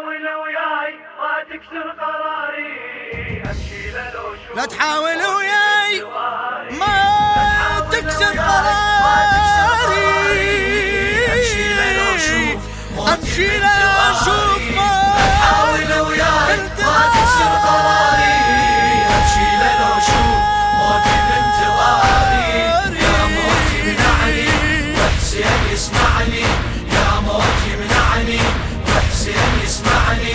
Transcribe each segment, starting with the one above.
تحاول وياي ما تكسر قراري، امشي لو شوف لا تحاول وياي ما تكسر قراري، امشي لو شوف امشي لو اشوف ما تحاول وياي ما تكسر قراري، امشي لو شوف موتي بانتظاري، يا موتي منعني وحسين يسمعني، يا موتي منعني وحسين يسمعني.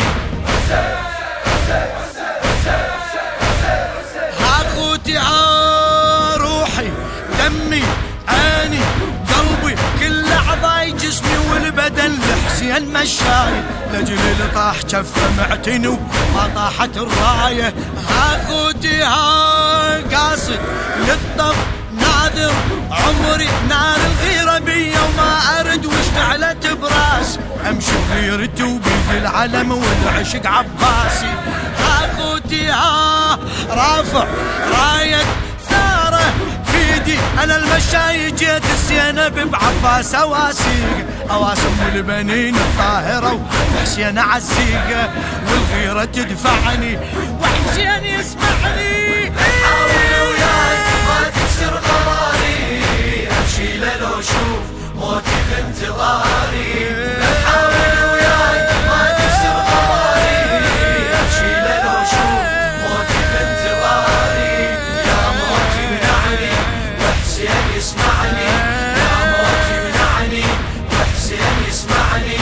ها اخوتي ها روحي دمي عيني قلبي كل اعضاي جسمي والبدن لحسين مشاي، لاجل اللي طاح جفه معتني وما طاحت الرايه. ها اخوتي ها قاصد للطف ناذر عمري نار الغيره بيا وما ارد واشتعلت براس، امشي بغيرتي وبيد العلم والعشق عباسي. ها اخوتي ها رافع رايه ثاره بيدي انا المشاي جيت الزينب بعباس اواسيق، اواسم البنين الطاهره وحسين عزيقه، والغيره تدفعني وحسين يسمعني. حاول وياي ما تكسر قراري، امشي لو شوف موتي بانتظاري، حاول وياي ما تكسر قراري، امشي لو شوف موتي بانتظاري، يا موتي منعني وحسين يسمعني، يا موتي منعني وحسين يسمعني.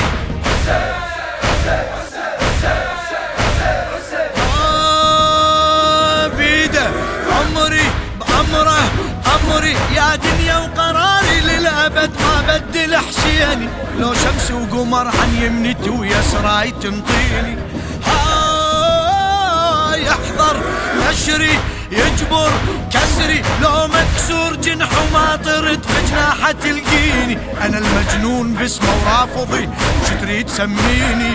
بيده عمري بأمره أمري يا دنيا وقراري للأبد ما بدل حسيني، لو شمس وقمر عن يمنتي ويسراي تنطيني. يحضر نشري يجبر كسري، لو مكسور جنح وما طرت بجناحه تلقيني، انا المجنون باسمه ورافضي شتري تسميني.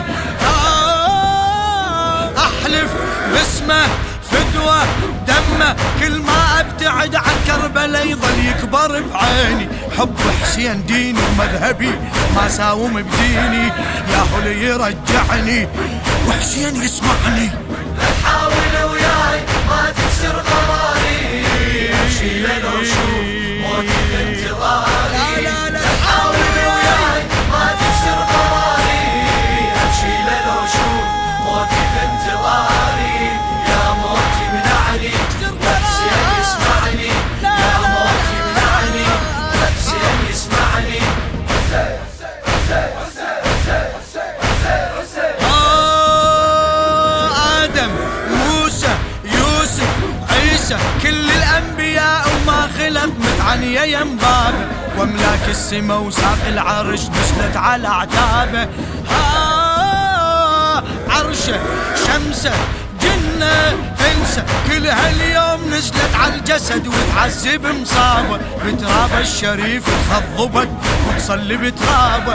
احلف باسمه فدوة دمه كل ما ابتعد عن كربلاء يظل يكبر بعيني، حب حسين ديني ومذهبي ما ساوم بديني، يا هو اللي يرجعني وحسين يسمعني. لا تحاول وياي ما تكسر قراري، امشي لو شوف موتي بانتظاري، لا تحاول وياي ما تكسر قراري، امشي لو شوف موتي بانتظاري، يا موتي منعني وحسين يسمعني، يا موتي منعني وحسين يسمعني. آدم موسى يوسف عيسى كل الأنبياء وما خلت متعنية ينبابه، واملاك السما وساق العرش نزلت على اعتابه. عرشه شمسه جنة انسى كل هاليوم نزلت على الجسد وتعذب مصابه، بترابه الشريف تخضبت وتصلي بترابه.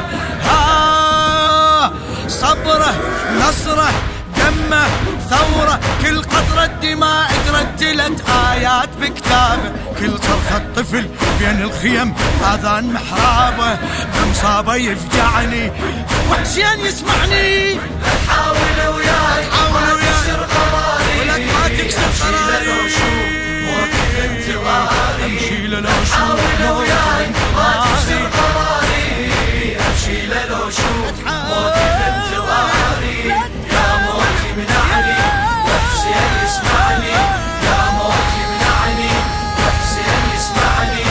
صبره نصره دمه ثوره كل قطرة دماء ترتلت آيات بكتابه، كل صرخة طفل بين الخيم آذان محرابه، بمصابه يفجعني وحسين يسمعني. لا تحاول وياي ما تكسر قراري، ولك ما تكسر قراري، لو شوف موتي بانتظاري، امشي لو حاول وياي ما تكسر قراري، امشي لو شوف موتي بانتظاري، يا موتي منعني وحسين يسمعني، يا موتي منعني وحسين يسمعني.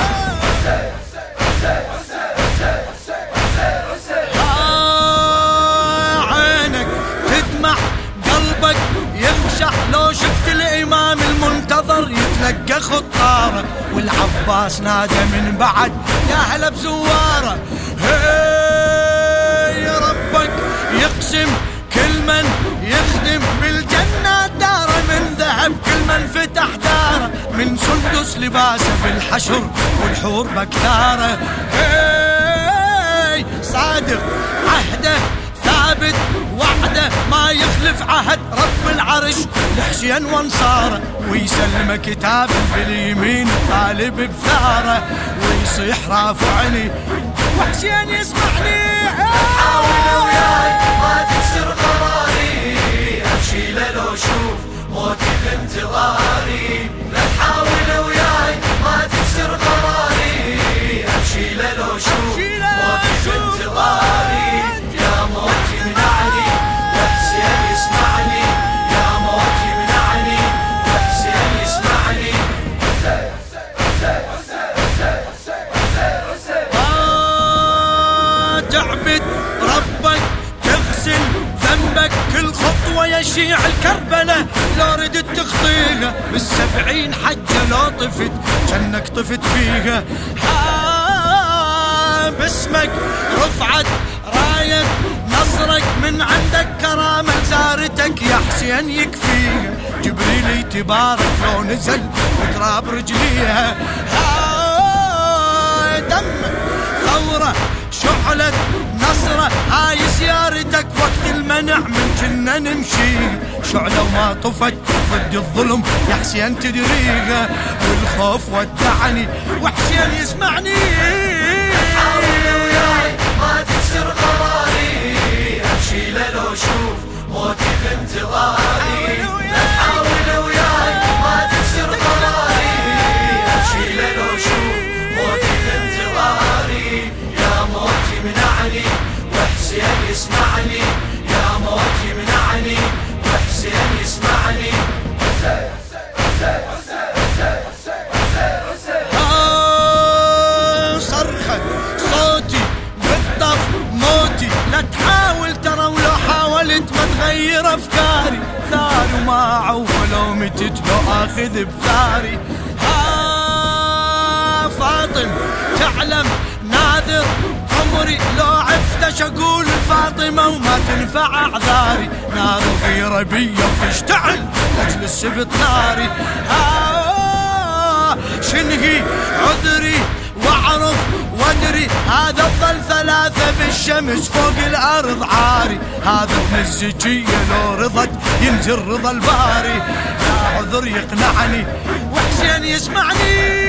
عينك تدمع قلبك يخشع لو شفت الإمام المنتظر يتلقى خطاره، والعباس نادى من بعد يا هلا بزواره. هي ربك يقسم كل من يخدم بالجنة داره، من ذهب كل من فتح داره، من سندس لباسه بالحشر والحور بكتاره. صادق عهده ثابت وعده ما يخلف عهد رب العرش لحسين وانصاره، ويسلم كتاب باليمين طالب بثاره، ويصيح رافعني وحسين يسمعني. حاول وياي ما تكسر قراري، تغسل ذنبك كل خطوة يشيع الكربلة، لو ردت تخطيها بال70 حجة، لو طفت جنك طفت فيها. باسمك رفعت راية نصرك، من عندك كرامة زارتك يا حسين يكفيها. جبريل تبارك لو نزل وتراب رجليها. دمك ثورة شعلة نصرة، هاي زيارتك وقت المنع من جنة نمشي. شعلة وما طفت ضد الظلم يا حسين تدريها، والخوف ودعني وحسين يسمعني. حاول وياي ما تكسر قراري، امشي لو شوف موتي بانتظاري. حاول وياي ما تكسر قراري، امشي لو شوف موتي بانتظاري. يا موتي منعني وحسين يسمعني، يا موتي منعني وحسين يسمعني. صرخت صوتي بالطف موتي، لا تحاول ترى ولو حاولت ما تغير افكاري. ثاري وما عولو متت لو اخذ بثاري. فاطم تعلم ناذر عمري، لو عفتش اقول فاطمة وما تنفع اعذاري. نار غيرة بيا وتشتعل لاجل السبط ناري. شنهي عذري واعرف وادري، هذا الظل 3 بالشمس فوق الارض عاري. هذا ابن الزكية لو رضت ينزل رضا الباري. لا عذر يقنعني وحسين يسمعني.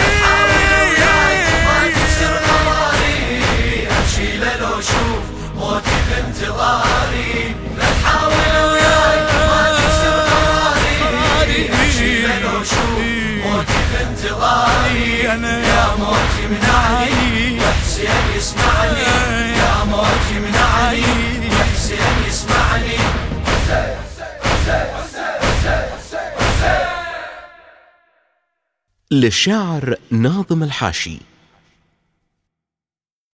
لو شوف موتي بانتظاري، لا تحاول وياي ما تكسر قراري. امشي لو شوف موتي بانتظاري. انا يا موتي منعني وحسين يسمعني، يا موتي منعني وحسين يسمعني. للشاعر ناظم الحاشي.